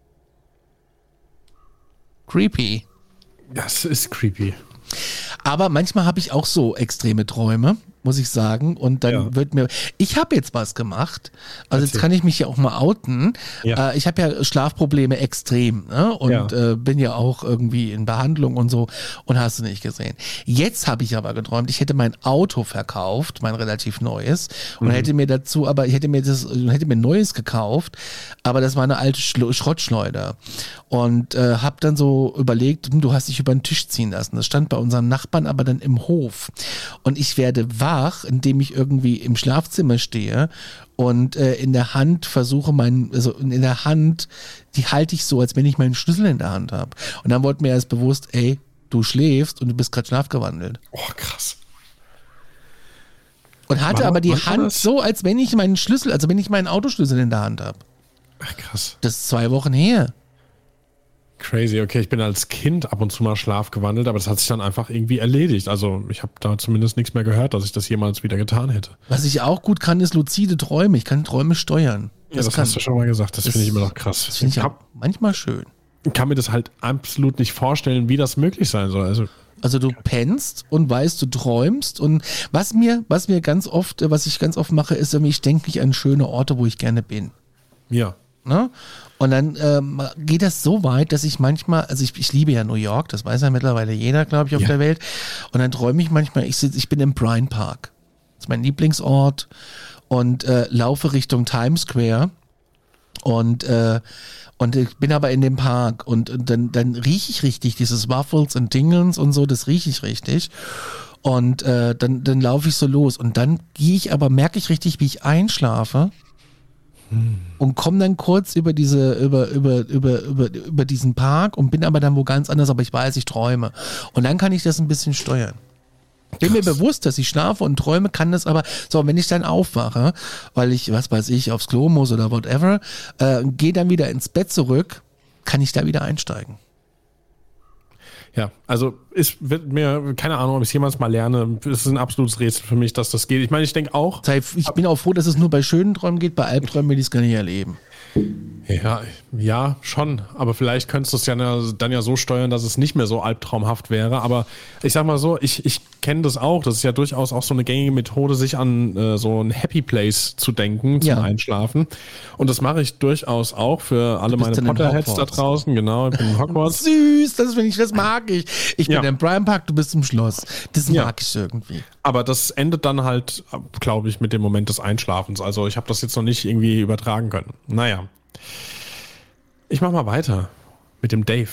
Creepy. Das ist creepy. Aber manchmal habe ich auch so extreme Träume. muss ich sagen. Und dann Ja. wird mir, ich habe jetzt was gemacht, also Erzähl. jetzt kann ich mich ja auch mal outen. Ja. Äh, ich habe ja Schlafprobleme extrem, ne? Und Ja. äh, bin ja auch irgendwie in Behandlung und so und hast du nicht gesehen. Jetzt habe ich aber geträumt, ich hätte mein Auto verkauft, mein relativ neues, und Mhm. hätte mir dazu, aber ich hätte mir das, hätte mir ein neues gekauft, aber das war eine alte Schlo- Schrottschleuder. Und äh, habe dann so überlegt, hm, du hast dich über den Tisch ziehen lassen. Das stand bei unseren Nachbarn aber dann im Hof. Und ich werde wach, indem ich irgendwie im Schlafzimmer stehe und äh, in der Hand versuche, meinen, also in der Hand, die halte ich so, als wenn ich meinen Schlüssel in der Hand habe. Und dann wurde mir erst bewusst, ey, du schläfst und du bist gerade schlafgewandelt. Oh, krass. Und hatte War- aber die war Hand das? so, als wenn ich meinen Schlüssel, also wenn ich meinen Autoschlüssel in der Hand habe. Ach, krass. Das ist zwei Wochen her. Crazy. Okay, ich bin als Kind ab und zu mal schlafgewandelt, aber das hat sich dann einfach irgendwie erledigt. Also ich habe da zumindest nichts mehr gehört, dass ich das jemals wieder getan hätte. Was ich auch gut kann, ist luzide Träume. Ich kann Träume steuern. Ja, das kann, hast du schon mal gesagt. Das, Das- finde ich immer noch krass. Das finde ich ich auch hab, manchmal schön. kann mir das halt absolut nicht vorstellen, wie das möglich sein soll. Also Also du pennst und weißt, du träumst, und was mir, was mir ganz oft, äh, was ich ganz oft mache, ist irgendwie, ich denke mich an schöne Orte, wo ich gerne bin. ja. Ne? Und dann ähm, geht das so weit, dass ich manchmal, also ich, ich liebe ja New York, das weiß ja mittlerweile jeder, glaube ich, auf Ja. der Welt. Und dann träume ich manchmal, ich sitze, ich bin im Bryant Park. Das ist mein Lieblingsort, und äh, laufe Richtung Times Square. Und äh, und ich bin aber in dem Park, und, und dann, dann rieche ich richtig dieses Waffles und Dingens und so, das rieche ich richtig. Und äh, dann, dann laufe ich so los, und dann gehe ich aber, merke ich richtig, wie ich einschlafe. Und komme dann kurz über diese, über, über, über, über, über diesen Park und bin aber dann wo ganz anders, aber ich weiß, ich träume. Und dann kann ich das ein bisschen steuern. Bin mir bewusst, dass ich schlafe und träume, kann das aber, so, wenn ich dann aufwache, weil ich, was weiß ich, aufs Klo muss oder whatever, äh, gehe dann wieder ins Bett zurück, kann ich da wieder einsteigen. Ja, also ist wird mir, keine Ahnung, ob ich es jemals mal lerne. Es ist ein absolutes Rätsel für mich, dass das geht. Ich meine, ich denke auch, Das heißt, ich bin auch froh, dass es nur bei schönen Träumen geht, bei Albträumen will ich es gar nicht erleben. ja, ja, schon. Aber vielleicht könntest du es ja dann ja so steuern, dass es nicht mehr so albtraumhaft wäre. Aber ich sag mal so, ich, ich kenne das auch. Das ist ja durchaus auch so eine gängige Methode, sich an äh, so ein Happy Place zu denken zum Ja. Einschlafen. Und das mache ich durchaus auch für alle Du bist meine dann in Potterheads da Hogwarts. draußen. Genau, ich bin in Hogwarts. Süß, das finde ich, das mag ich. Ich bin Ja. im Prime Park, du bist im Schloss. Das Ja. mag ich irgendwie. Aber das endet dann halt, glaube ich, mit dem Moment des Einschlafens. Also ich habe das jetzt noch nicht irgendwie übertragen können. Naja. Ich mache mal weiter mit dem Dave.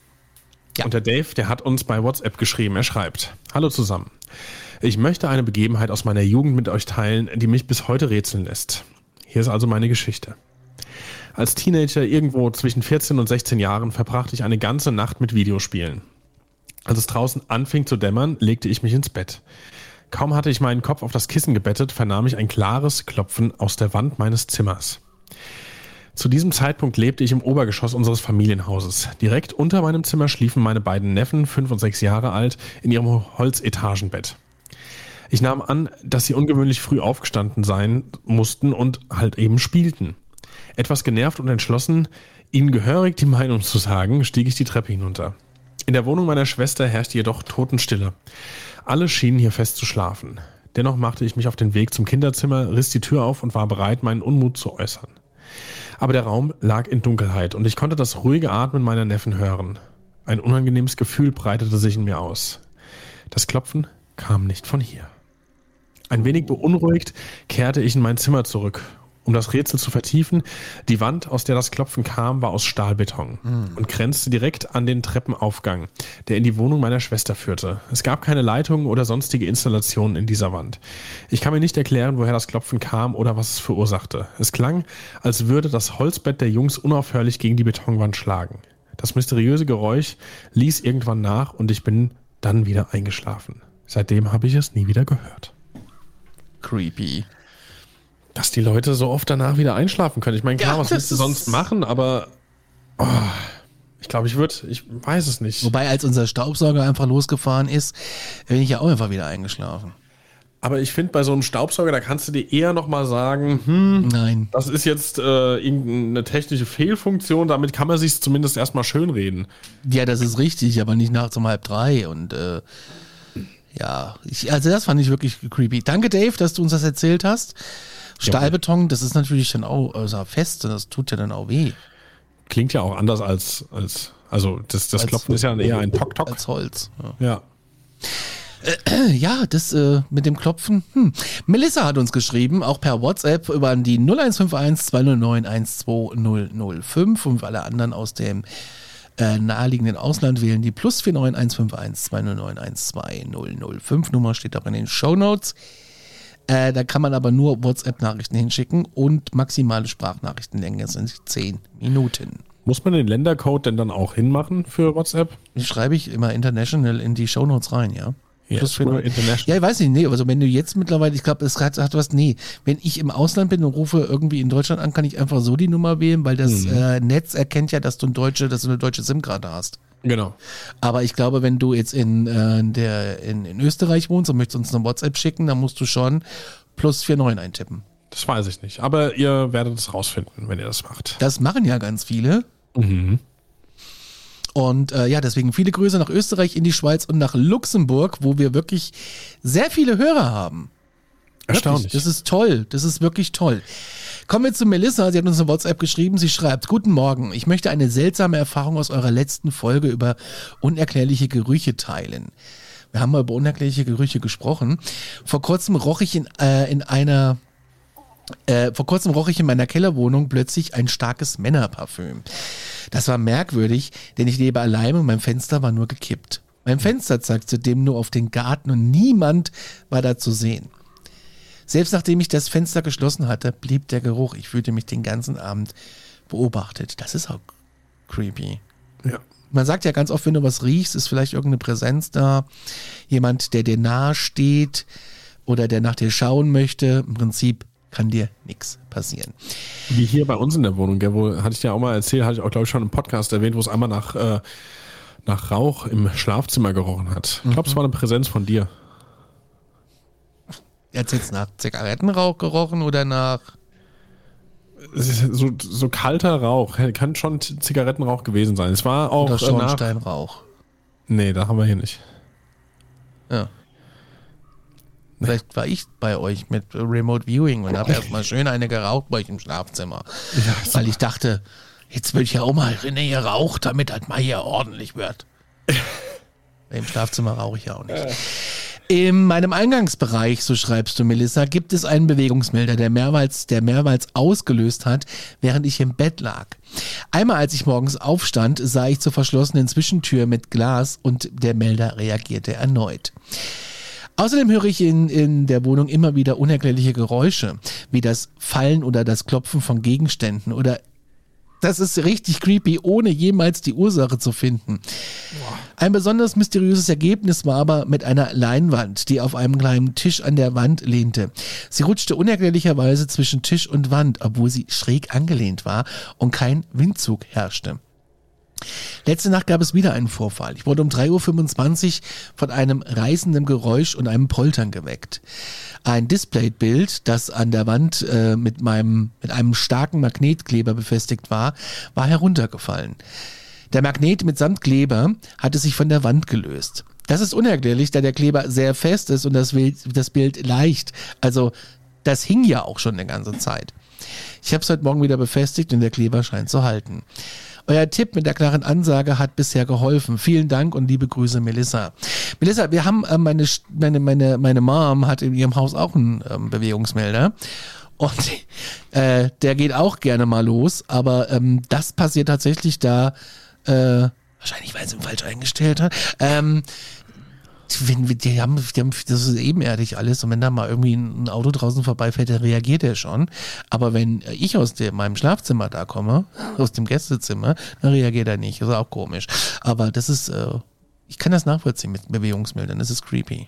Ja. Und der Dave, der hat uns bei WhatsApp geschrieben. Er schreibt: Hallo zusammen. Ich möchte eine Begebenheit aus meiner Jugend mit euch teilen, die mich bis heute rätseln lässt. Hier ist also meine Geschichte. Als Teenager irgendwo zwischen vierzehn und sechzehn Jahren verbrachte ich eine ganze Nacht mit Videospielen. Als es draußen anfing zu dämmern, legte ich mich ins Bett. Kaum hatte ich meinen Kopf auf das Kissen gebettet, vernahm ich ein klares Klopfen aus der Wand meines Zimmers. Zu diesem Zeitpunkt lebte ich im Obergeschoss unseres Familienhauses. Direkt unter meinem Zimmer schliefen meine beiden Neffen, fünf und sechs Jahre alt, in ihrem Holzetagenbett. Ich nahm an, dass sie ungewöhnlich früh aufgestanden sein mussten und halt eben spielten. Etwas genervt und entschlossen, ihnen gehörig die Meinung zu sagen, stieg ich die Treppe hinunter. In der Wohnung meiner Schwester herrschte jedoch Totenstille. Alle schienen hier fest zu schlafen. Dennoch machte ich mich auf den Weg zum Kinderzimmer, riss die Tür auf und war bereit, meinen Unmut zu äußern. Aber der Raum lag in Dunkelheit und ich konnte das ruhige Atmen meiner Neffen hören. Ein unangenehmes Gefühl breitete sich in mir aus. Das Klopfen kam nicht von hier. Ein wenig beunruhigt kehrte ich in mein Zimmer zurück. Um das Rätsel zu vertiefen, die Wand, aus der das Klopfen kam, war aus Stahlbeton und grenzte direkt an den Treppenaufgang, der in die Wohnung meiner Schwester führte. Es gab keine Leitungen oder sonstige Installationen in dieser Wand. Ich kann mir nicht erklären, woher das Klopfen kam oder was es verursachte. Es klang, als würde das Holzbett der Jungs unaufhörlich gegen die Betonwand schlagen. Das mysteriöse Geräusch ließ irgendwann nach und ich bin dann wieder eingeschlafen. Seitdem habe ich es nie wieder gehört. Creepy. Dass die Leute so oft danach wieder einschlafen können. Ich meine, klar, Ja, was das willst du ist- sonst machen, aber oh, ich glaube, ich würde, ich weiß es nicht. Wobei, als unser Staubsauger einfach losgefahren ist, bin ich ja auch einfach wieder eingeschlafen. Aber ich finde, bei so einem Staubsauger, da kannst du dir eher nochmal sagen, hm, Nein. das ist jetzt äh, irgendeine technische Fehlfunktion, damit kann man sich zumindest erstmal schönreden. Ja, das ist richtig, aber nicht nachts um halb drei und äh, ja, ich, also das fand ich wirklich creepy. Danke, Dave, dass du uns das erzählt hast. Stahlbeton, das ist natürlich dann auch also fest, das tut ja dann auch weh. Klingt ja auch anders als, als also das, das als, Klopfen ist ja eher ein Tok-Tok. Als Holz. Ja. ja. Ja, das äh, mit dem Klopfen. Hm. Melissa hat uns geschrieben, auch per WhatsApp über die null eins fünf eins zwei null neun eins zwei null null fünf und für alle anderen aus dem äh, naheliegenden Ausland wählen die plus vier neun eins fünf eins zwei null neun eins zwei null null fünf. Nummer steht auch in den Shownotes. Äh, da kann man aber nur WhatsApp-Nachrichten hinschicken und maximale Sprachnachrichtenlänge sind zehn Minuten. Muss man den Ländercode denn dann auch hinmachen für WhatsApp? Den schreibe ich immer international in die Shownotes rein, ja. Yes, international. Ja, ich weiß nicht, nee, also wenn du jetzt mittlerweile, ich glaube, es hat, hat was, nee, wenn ich im Ausland bin und rufe irgendwie in Deutschland an, kann ich einfach so die Nummer wählen, weil das mhm. äh, Netz erkennt ja, dass du, ein deutsche, dass du eine deutsche SIM-Karte hast. Genau. Aber ich glaube, wenn du jetzt in, äh, der, in, in Österreich wohnst und möchtest uns eine WhatsApp schicken, dann musst du schon plus vier neun eintippen. Das weiß ich nicht, aber ihr werdet es rausfinden, wenn ihr das macht. Das machen ja ganz viele. Mhm. Und äh, ja, deswegen viele Grüße nach Österreich, in die Schweiz und nach Luxemburg, wo wir wirklich sehr viele Hörer haben. Erstaunlich. Wirklich, das ist toll, das ist wirklich toll. Kommen wir zu Melissa, sie hat uns eine WhatsApp geschrieben, sie schreibt, guten Morgen, ich möchte eine seltsame Erfahrung aus eurer letzten Folge über unerklärliche Gerüche teilen. Wir haben mal über unerklärliche Gerüche gesprochen. Vor kurzem roch ich in, äh, in einer... Äh, vor kurzem roch ich in meiner Kellerwohnung plötzlich ein starkes Männerparfüm. Das war merkwürdig, denn ich lebe allein und mein Fenster war nur gekippt. Mein Fenster zeigt zudem nur auf den Garten und niemand war da zu sehen. Selbst nachdem ich das Fenster geschlossen hatte, blieb der Geruch. Ich fühlte mich den ganzen Abend beobachtet. Das ist auch creepy. Ja. Man sagt ja ganz oft, wenn du was riechst, ist vielleicht irgendeine Präsenz da. Jemand, der dir nahe steht oder der nach dir schauen möchte. Im Prinzip kann dir nichts passieren. Wie hier bei uns in der Wohnung, gell, wo, hatte ich ja auch mal erzählt, hatte ich auch, glaube ich, schon im Podcast erwähnt, wo es einmal nach, äh, nach Rauch im Schlafzimmer gerochen hat. Ich glaube, es war eine Präsenz von dir. Jetzt jetzt nach Zigarettenrauch gerochen oder nach... So, so kalter Rauch, kann schon Zigarettenrauch gewesen sein. Es war auch... Oder Schornsteinrauch. Nee, da haben wir hier nicht. Ja. Vielleicht war ich bei euch mit Remote Viewing und habe erstmal schön eine geraucht bei euch im Schlafzimmer. Ja, weil ich dachte, jetzt will ich ja auch mal René hier raucht, damit das mal hier ordentlich wird. Im Schlafzimmer rauche ich ja auch nicht. In meinem Eingangsbereich, so schreibst du, Melissa, gibt es einen Bewegungsmelder, der mehrmals, der mehrmals ausgelöst hat, während ich im Bett lag. Einmal, als ich morgens aufstand, sah ich zur verschlossenen Zwischentür mit Glas und der Melder reagierte erneut. Außerdem höre ich in, in der Wohnung immer wieder unerklärliche Geräusche, wie das Fallen oder das Klopfen von Gegenständen oder das ist richtig creepy, ohne jemals die Ursache zu finden. Boah. Ein besonders mysteriöses Ergebnis war aber mit einer Leinwand, die auf einem kleinen Tisch an der Wand lehnte. Sie rutschte unerklärlicherweise zwischen Tisch und Wand, obwohl sie schräg angelehnt war und kein Windzug herrschte. Letzte Nacht gab es wieder einen Vorfall. Ich wurde um drei Uhr fünfundzwanzig von einem reißenden Geräusch und einem Poltern geweckt. Ein Displaybild, das an der Wand äh, mit meinem mit einem starken Magnetkleber befestigt war, war heruntergefallen. Der Magnet mitsamt Kleber hatte sich von der Wand gelöst. Das ist unerklärlich, da der Kleber sehr fest ist und das Bild, das Bild leicht. Also das hing ja auch schon eine ganze Zeit. Ich habe es heute Morgen wieder befestigt und der Kleber scheint zu halten. Euer Tipp mit der klaren Ansage hat bisher geholfen. Vielen Dank und liebe Grüße, Melissa. Melissa, wir haben äh, meine, meine, meine, meine Mom hat in ihrem Haus auch einen ähm, Bewegungsmelder. Und äh, der geht auch gerne mal los. Aber ähm, das passiert tatsächlich da, äh, wahrscheinlich weil sie ihn falsch eingestellt hat, ähm, wenn wir, die haben, die haben, das ist ebenerdig alles und wenn da mal irgendwie ein Auto draußen vorbeifährt, dann reagiert er schon. Aber wenn ich aus dem, meinem Schlafzimmer da komme, aus dem Gästezimmer, dann reagiert er nicht. Das ist auch komisch. Aber das ist, äh, ich kann das nachvollziehen mit Bewegungsmeldern, das ist creepy.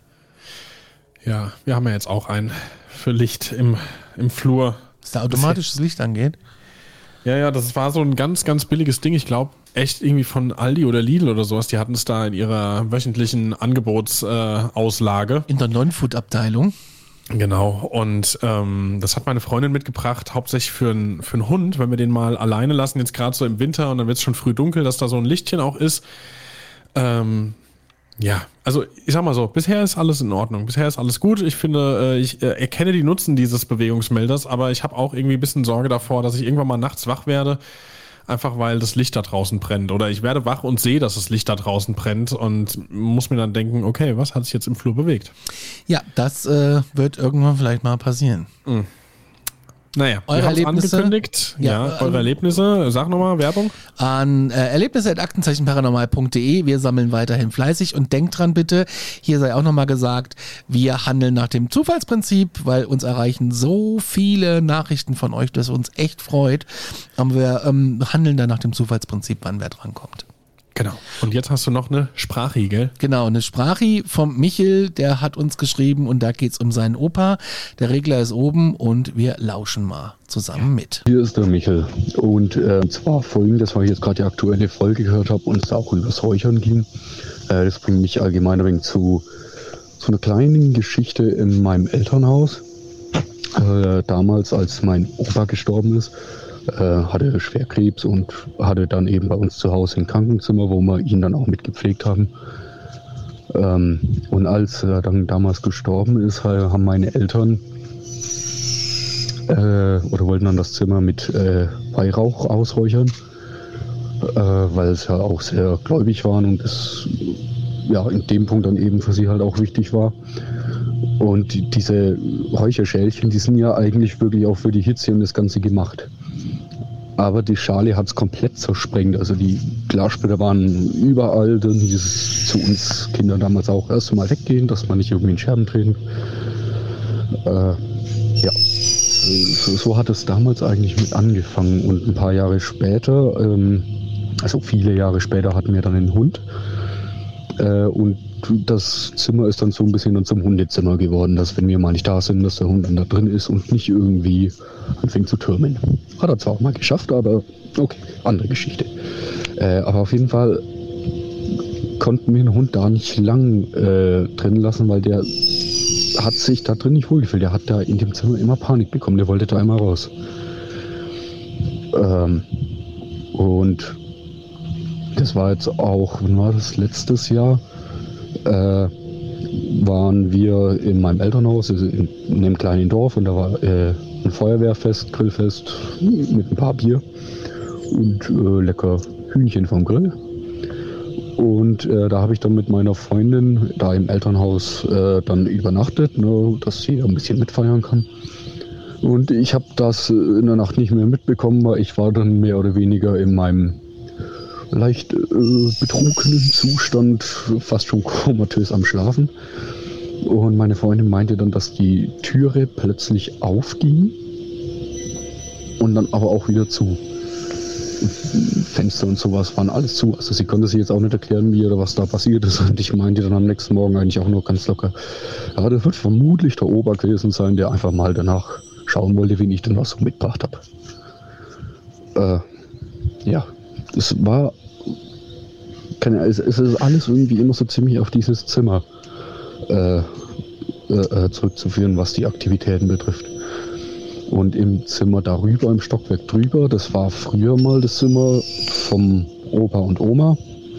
Ja, wir haben ja jetzt auch einen für Licht im, im Flur. Dass da automatisch das Licht angeht? Ja, ja, das war so ein ganz, ganz billiges Ding. Ich glaube, echt irgendwie von Aldi oder Lidl oder sowas. Die hatten es da in ihrer wöchentlichen Angebotsauslage. Äh, in der Non-Food-Abteilung. Genau. Und ähm, das hat meine Freundin mitgebracht, hauptsächlich für einen für einen Hund, wenn wir den mal alleine lassen, jetzt gerade so im Winter und dann wird es schon früh dunkel, dass da so ein Lichtchen auch ist. Ähm, Ja, also ich sag mal so, bisher ist alles in Ordnung, bisher ist alles gut. Ich finde, ich erkenne die Nutzen dieses Bewegungsmelders, aber ich habe auch irgendwie ein bisschen Sorge davor, dass ich irgendwann mal nachts wach werde, einfach weil das Licht da draußen brennt. Oder ich werde wach und sehe, dass das Licht da draußen brennt und muss mir dann denken, okay, was hat sich jetzt im Flur bewegt? Ja, das äh, wird irgendwann vielleicht mal passieren. Mhm. Naja, eure wir haben es Erlebnisse angekündigt. Ja, ja eure ähm, Erlebnisse. Sag nochmal, Werbung. An äh, erlebnisse at aktenzeichen-paranormal punkt de. Wir sammeln weiterhin fleißig und denkt dran bitte, hier sei auch nochmal gesagt, wir handeln nach dem Zufallsprinzip, weil uns erreichen so viele Nachrichten von euch, dass uns echt freut. Aber wir ähm, handeln dann nach dem Zufallsprinzip, wann wer drankommt. Genau. Und jetzt hast du noch eine Sprachie, gell? Genau, eine Sprachie vom Michel, der hat uns geschrieben und da geht's um seinen Opa. Der Regler ist oben und wir lauschen mal zusammen mit. Hier ist der Michel und äh, zwar folgendes, weil ich jetzt gerade die aktuelle Folge gehört habe und es auch über das Räuchern ging. Äh, das bringt mich allgemein ein wenig zu, zu einer kleinen Geschichte in meinem Elternhaus. Äh, damals, als mein Opa gestorben ist, Äh, hatte Schwerkrebs und hatte dann eben bei uns zu Hause ein Krankenzimmer, wo wir ihn dann auch mitgepflegt haben. Ähm, und als er dann damals gestorben ist, haben meine Eltern äh, oder wollten dann das Zimmer mit äh, Weihrauch ausräuchern, äh, weil es ja auch sehr gläubig waren und es ja in dem Punkt dann eben für sie halt auch wichtig war. Und die, diese Räucherschälchen, die sind ja eigentlich wirklich auch für die Hitze und das Ganze gemacht. Aber die Schale hat es komplett zersprengt. Also die Glassplitter waren überall. Dann dieses zu uns Kindern damals auch erst mal weggehen, dass man nicht irgendwie in Scherben treten. Äh, ja, so, so hat es damals eigentlich mit angefangen. Und ein paar Jahre später, ähm, also viele Jahre später, hatten wir dann einen Hund. Äh, und das Zimmer ist dann so ein bisschen dann zum Hundezimmer geworden, dass wenn wir mal nicht da sind, dass der Hund dann da drin ist und nicht irgendwie anfängt zu türmen. Hat er zwar auch mal geschafft, aber okay, andere Geschichte. Äh, aber auf jeden Fall konnten wir den Hund da nicht lang äh, drin lassen, weil der hat sich da drin nicht wohlgefühlt. Der hat da in dem Zimmer immer Panik bekommen, der wollte da einmal raus. Ähm, und das war jetzt auch, wann war das, letztes Jahr? Äh, waren wir in meinem Elternhaus, also in, in einem kleinen Dorf, und da war äh, ein Feuerwehrfest, Grillfest mit ein paar Bier und äh, lecker Hühnchen vom Grill. Und äh, da habe ich dann mit meiner Freundin da im Elternhaus äh, dann übernachtet, ne, dass sie ein bisschen mitfeiern kann. Und ich habe das in der Nacht nicht mehr mitbekommen, weil ich war dann mehr oder weniger in meinem leicht äh, betrunkenen Zustand, fast schon komatös am Schlafen. Und meine Freundin meinte dann, dass die Türe plötzlich aufging und dann aber auch wieder zu. Fenster und sowas waren alles zu. Also sie konnte sich jetzt auch nicht erklären, wie oder was da passiert ist. Und ich meinte dann am nächsten Morgen eigentlich auch nur ganz locker, ja, das wird vermutlich der Opa gewesen sein, der einfach mal danach schauen wollte, wen ich denn was so mitgebracht habe. Äh, ja, es war, keine, es, es ist alles irgendwie immer so ziemlich auf dieses Zimmer äh, äh, zurückzuführen, was die Aktivitäten betrifft. Und im Zimmer darüber, im Stockwerk drüber, das war früher mal das Zimmer vom Opa und Oma.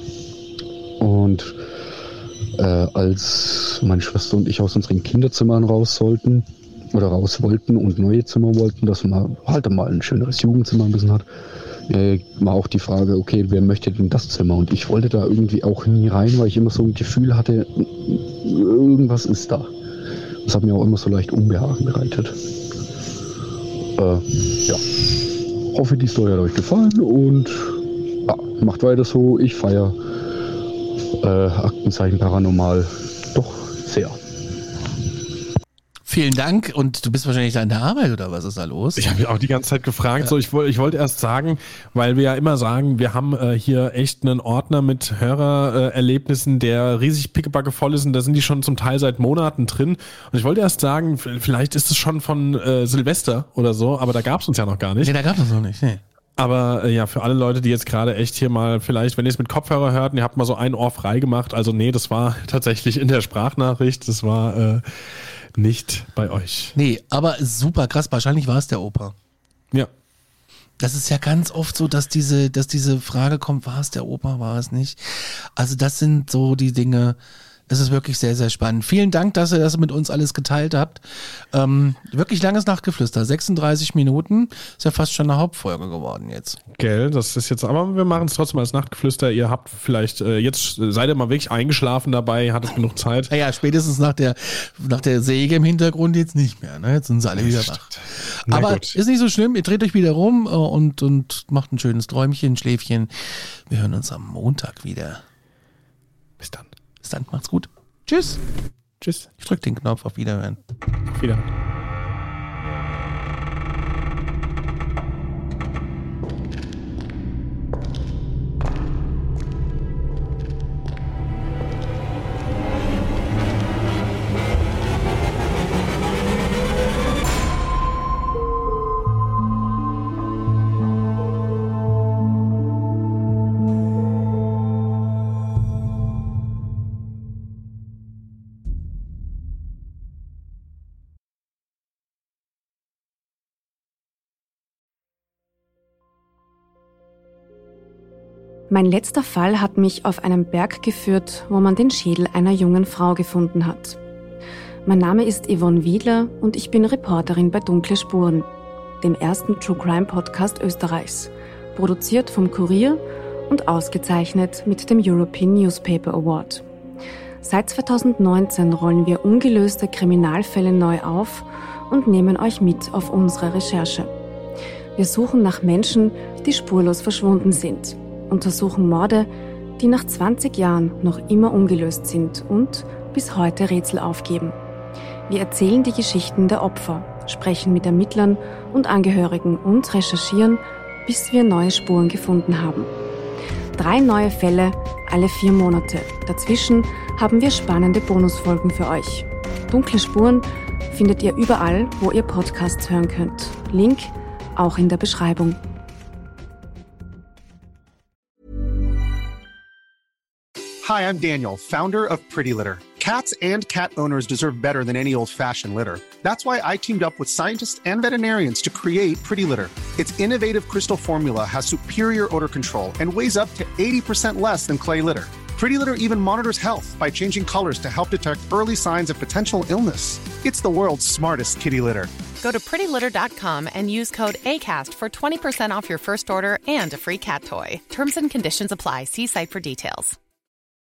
Und äh, als meine Schwester und ich aus unseren Kinderzimmern raus sollten oder raus wollten und neue Zimmer wollten, dass man halt mal ein schöneres Jugendzimmer ein bisschen hat, äh, war auch die Frage, okay, wer möchte denn das Zimmer? Und ich wollte da irgendwie auch nie rein, weil ich immer so ein Gefühl hatte, irgendwas ist da. Das hat mir auch immer so leicht Unbehagen bereitet. Äh, ja, hoffe, die Story hat euch gefallen und ja, macht weiter so. Ich feiere äh, Aktenzeichen Paranormal doch sehr. Vielen Dank. Und du bist wahrscheinlich da in der Arbeit oder was ist da los? Ich habe mich auch die ganze Zeit gefragt. Ja. So, ich wollte, ich wollte erst sagen, weil wir ja immer sagen, wir haben äh, hier echt einen Ordner mit Hörererlebnissen, der riesig pickebacke voll ist und da sind die schon zum Teil seit Monaten drin. Und ich wollte erst sagen, vielleicht ist es schon von äh, Silvester oder so, aber da gab es uns ja noch gar nicht. Nee, da gab es uns noch nicht. Nee. Aber äh, ja, für alle Leute, die jetzt gerade echt hier mal vielleicht, wenn ihr es mit Kopfhörer hört und ihr habt mal so ein Ohr frei gemacht, also nee, das war tatsächlich in der Sprachnachricht, das war äh, nicht bei euch. Nee, aber super krass, wahrscheinlich war es der Opa. Ja. Das ist ja ganz oft so, dass diese, dass diese Frage kommt, war es der Opa, war es nicht? Also das sind so die Dinge, es ist wirklich sehr, sehr spannend. Vielen Dank, dass ihr das mit uns alles geteilt habt. Ähm, wirklich langes Nachtgeflüster, sechsunddreißig Minuten, ist ja fast schon eine Hauptfolge geworden jetzt. Gell, das ist jetzt, aber wir machen es trotzdem als Nachtgeflüster. Ihr habt vielleicht, äh, jetzt seid ihr mal wirklich eingeschlafen dabei, hattet genug Zeit. Naja, spätestens nach der, nach der Säge im Hintergrund jetzt nicht mehr, ne? Jetzt sind sie alle wieder wach. Na aber gut. Ist nicht so schlimm, ihr dreht euch wieder rum äh, und, und macht ein schönes Träumchen, Schläfchen. Wir hören uns am Montag wieder. Bis dann. Bis dann, macht's gut. Tschüss. Tschüss. Ich drück den Knopf auf Wiederhören. Auf Wiederhören. Mein letzter Fall hat mich auf einen Berg geführt, wo man den Schädel einer jungen Frau gefunden hat. Mein Name ist Yvonne Wiedler und ich bin Reporterin bei Dunkle Spuren, dem ersten True Crime Podcast Österreichs, produziert vom Kurier und ausgezeichnet mit dem European Newspaper Award. Seit zweitausendneunzehn rollen wir ungelöste Kriminalfälle neu auf und nehmen euch mit auf unsere Recherche. Wir suchen nach Menschen, die spurlos verschwunden sind, untersuchen Morde, die nach zwanzig Jahren noch immer ungelöst sind und bis heute Rätsel aufgeben. Wir erzählen die Geschichten der Opfer, sprechen mit Ermittlern und Angehörigen und recherchieren, bis wir neue Spuren gefunden haben. Drei neue Fälle, alle vier Monate. Dazwischen haben wir spannende Bonusfolgen für euch. Dunkle Spuren findet ihr überall, wo ihr Podcasts hören könnt. Link auch in der Beschreibung. Hi, I'm Daniel, founder of Pretty Litter. Cats and cat owners deserve better than any old-fashioned litter. That's why I teamed up with scientists and veterinarians to create Pretty Litter. Its innovative crystal formula has superior odor control and weighs up to eighty percent less than clay litter. Pretty Litter even monitors health by changing colors to help detect early signs of potential illness. It's the world's smartest kitty litter. Go to pretty litter dot com and use code ACAST for twenty percent off your first order and a free cat toy. Terms and conditions apply. See site for details.